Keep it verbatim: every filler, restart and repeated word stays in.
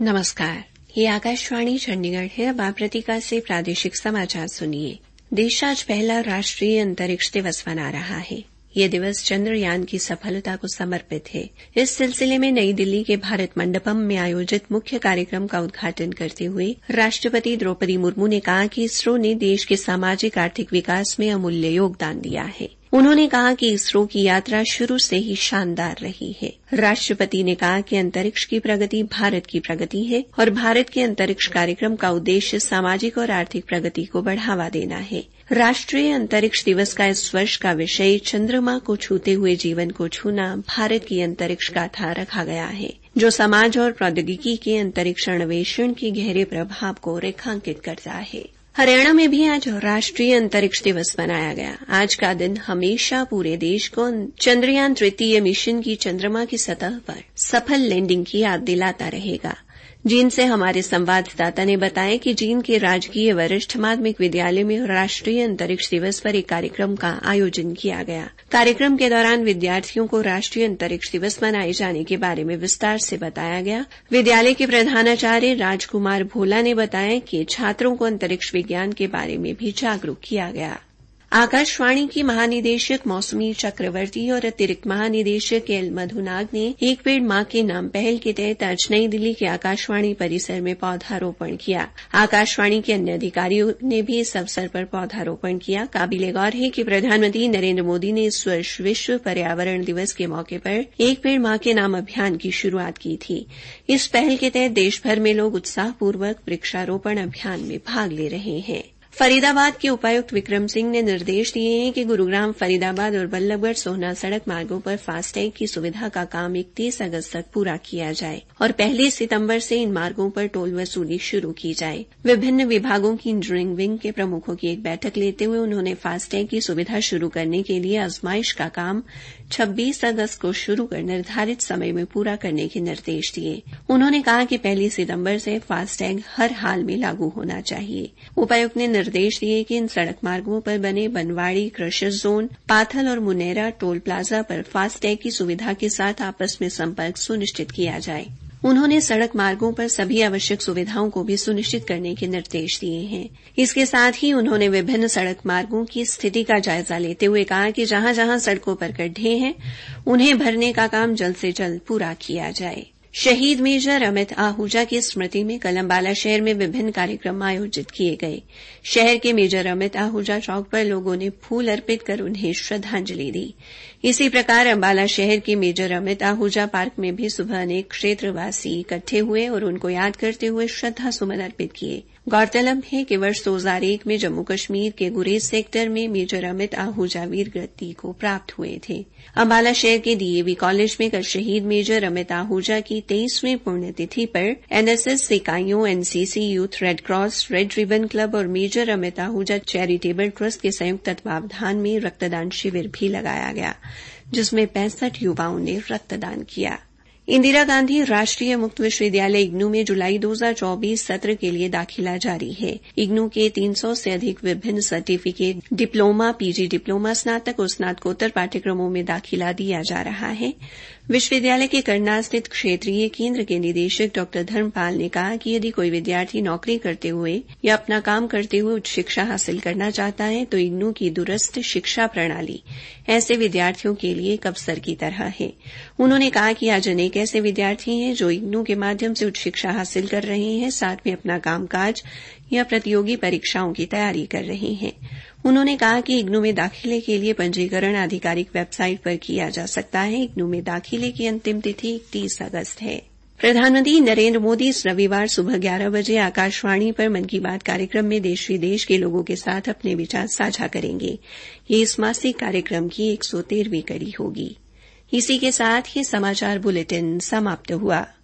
नमस्कार, ये आकाशवाणी चंडीगढ़ है। अब आप प्रतीका से प्रादेशिक समाचार सुनिए। देश आज पहला राष्ट्रीय अंतरिक्ष दिवस मना रहा है। ये दिवस चंद्रयान की सफलता को समर्पित है। इस सिलसिले में नई दिल्ली के भारत मंडपम में आयोजित मुख्य कार्यक्रम का उद्घाटन करते हुए राष्ट्रपति द्रौपदी मुर्मू ने कहा कि इसरो ने देश के सामाजिक आर्थिक विकास में अमूल्य योगदान दिया है। उन्होंने कहा कि इसरो की यात्रा शुरू से ही शानदार रही है। राष्ट्रपति ने कहा कि अंतरिक्ष की प्रगति भारत की प्रगति है और भारत के अंतरिक्ष कार्यक्रम का उद्देश्य सामाजिक और आर्थिक प्रगति को बढ़ावा देना है। राष्ट्रीय अंतरिक्ष दिवस का इस वर्ष का विषय चंद्रमा को छूते हुए जीवन को छूना भारत की अंतरिक्ष गाथा रखा गया है, जो समाज और प्रौद्योगिकी के अंतरिक्ष अन्वेषण के गहरे प्रभाव को रेखांकित करता है। हरियाणा में भी आज राष्ट्रीय अंतरिक्ष दिवस मनाया गया। आज का दिन हमेशा पूरे देश को चंद्रयान तृतीय मिशन की चंद्रमा की सतह पर सफल लैंडिंग की याद दिलाता रहेगा। जींद से हमारे संवाददाता ने बताया कि जींद के राजकीय वरिष्ठ माध्यमिक विद्यालय में राष्ट्रीय अंतरिक्ष दिवस पर एक कार्यक्रम का आयोजन किया गया। कार्यक्रम के दौरान विद्यार्थियों को राष्ट्रीय अंतरिक्ष दिवस मनाए जाने के बारे में विस्तार से बताया गया। विद्यालय के प्रधानाचार्य राजकुमार भोला ने बताया कि छात्रों को अंतरिक्ष विज्ञान के बारे में भी जागरूक किया गया। आकाशवाणी की महानिदेशक मौसमी चक्रवर्ती और अतिरिक्त महानिदेशक एल मधुनाग ने एक पेड़ मां के नाम पहल के तहत आज नई दिल्ली के आकाशवाणी परिसर में पौधारोपण किया। आकाशवाणी के अन्य अधिकारियों ने भी इस अवसर पर पौधारोपण किया। काबिले गौर है कि प्रधानमंत्री नरेंद्र मोदी ने इस वर्ष विश्व पर्यावरण दिवस के मौके पर एक पेड़ मां के नाम अभियान की शुरूआत की थी। इस पहल के तहत देश भर में लोग उत्साहपूर्वक वृक्षारोपण अभियान में भाग ले रहे हैं। फरीदाबाद के उपायुक्त विक्रम सिंह ने निर्देश दिए हैं कि गुरुग्राम, फरीदाबाद और बल्लभगढ़ सोहना सड़क मार्गों पर फास्टैग की सुविधा का काम इकतीस अगस्त तक पूरा किया जाए और पहली सितंबर से इन मार्गों पर टोल वसूली शुरू की जाए। विभिन्न विभागों की इंजीनियरिंग विंग के प्रमुखों की एक बैठक लेते हुए उन्होंने फास्टैग की सुविधा शुरू करने के लिए आजमाइश का काम छब्बीस अगस्त को शुरू कर निर्धारित समय में पूरा करने के निर्देश दिए। उन्होंने कहा कि पहली सितंबर से फास्टैग हर हाल में लागू होना चाहिए। उपायुक्त ने निर्देश दिए कि इन सड़क मार्गों पर बने बनवाड़ी, क्रशर जोन, पाथल और मुनेरा टोल प्लाजा पर फास्टैग की सुविधा के साथ आपस में संपर्क सुनिश्चित किया जाए। उन्होंने सड़क मार्गों पर सभी आवश्यक सुविधाओं को भी सुनिश्चित करने के निर्देश दिए हैं। इसके साथ ही उन्होंने विभिन्न सड़क मार्गों की स्थिति का जायजा लेते हुए कहा कि जहां जहां सड़कों पर गड्ढे हैं उन्हें भरने का काम जल्द से जल्द पूरा किया जाए। शहीद मेजर अमित आहूजा की स्मृति में कल अम्बाला शहर में विभिन्न कार्यक्रम आयोजित किए गए। शहर के मेजर अमित आहूजा चौक पर लोगों ने फूल अर्पित कर उन्हें श्रद्धांजलि दी। इसी प्रकार अम्बाला शहर के मेजर अमित आहूजा पार्क में भी सुबह अनेक क्षेत्रवासी इकट्ठे हुए और उनको याद करते हुए श्रद्धा सुमन अर्पित किए। गौरतलब है कि वर्ष दो हज़ार एक में जम्मू कश्मीर के गुरेज सेक्टर में मेजर अमित आहूजा वीर गति को प्राप्त हुए थे। अम्बाला शहर के डीएवी कॉलेज में कल शहीद मेजर अमित आहूजा की तेईसवीं पुण्यतिथि पर एनएसएस इकाइयों, NCC, youth red cross, red ribbon club और major Amit Ahuja charitable trust के संयुक्त तत्वावधान में रक्तदान शिविर भी लगाया गया, जिसमें पैंसठ युवाओं ने रक्तदान किया। इंदिरा गांधी राष्ट्रीय मुक्त विश्वविद्यालय इग्नू में जुलाई दो हज़ार चौबीस सत्र के लिए दाखिला जारी है। इग्नू के तीन सौ से अधिक विभिन्न सर्टिफिकेट, डिप्लोमा, पीजी डिप्लोमा, स्नातक और स्नातकोत्तर पाठ्यक्रमों में दाखिला दिया जा रहा है। विश्वविद्यालय के करनाल स्थित क्षेत्रीय केंद्र के निदेशक डॉ धर्मपाल ने कहा कि यदि कोई विद्यार्थी नौकरी करते हुए या अपना काम करते हुए उच्च शिक्षा हासिल करना चाहता है तो इग्नू की दूरस्थ शिक्षा प्रणाली ऐसे विद्यार्थियों के लिए एक अवसर की तरह है। उन्होंने कहा कि आज अनेक ऐसे विद्यार्थी हैं जो इग्नू के माध्यम से उच्च शिक्षा हासिल कर रहे हैं, साथ में अपना कामकाज या प्रतियोगी परीक्षाओं की तैयारी कर रहे हैं। उन्होंने कहा कि इग्नू में दाखिले के लिए पंजीकरण आधिकारिक वेबसाइट पर किया जा सकता है। इग्नू में दाखिले की अंतिम तिथि इकतीस अगस्त है। प्रधानमंत्री नरेंद्र मोदी इस रविवार सुबह ग्यारह बजे आकाशवाणी पर मन की बात कार्यक्रम में देश विदेश के लोगों के साथ अपने विचार साझा करेंगे। ये इस मासिक कार्यक्रम की एक सौ तेरहवीं कड़ी होगी। इसी के साथ ये समाचार बुलेटिन समाप्त हुआ।